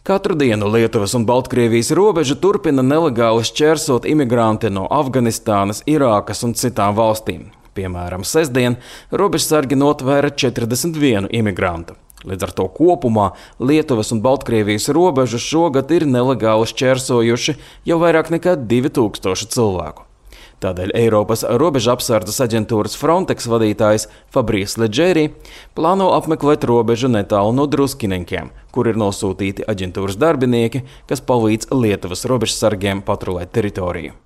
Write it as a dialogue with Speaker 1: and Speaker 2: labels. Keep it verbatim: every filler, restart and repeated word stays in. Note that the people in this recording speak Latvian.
Speaker 1: Katru dienu Lietuvas un Baltkrievijas robežu turpina nelegāli šķērsot imigranti no Afganistānas, Irākas un citām valstīm. Piemēram, sestdien robežsargi notvēra četrdesmit vienu imigrantu. Līdz ar to kopumā Lietuvas un Baltkrievijas robežu šogad ir nelegāli šķērsojuši jau vairāk nekā divi tūkstoši cilvēku. Tādēļ Eiropas robeža apsardzes aģentūras Frontex vadītājs Fabrice Leggeri plāno apmeklēt robežu netālu no Druskineņiem, kur ir nosūtīti aģentūras darbinieki, kas palīdz Lietuvas robežsargiem patrulēt teritoriju.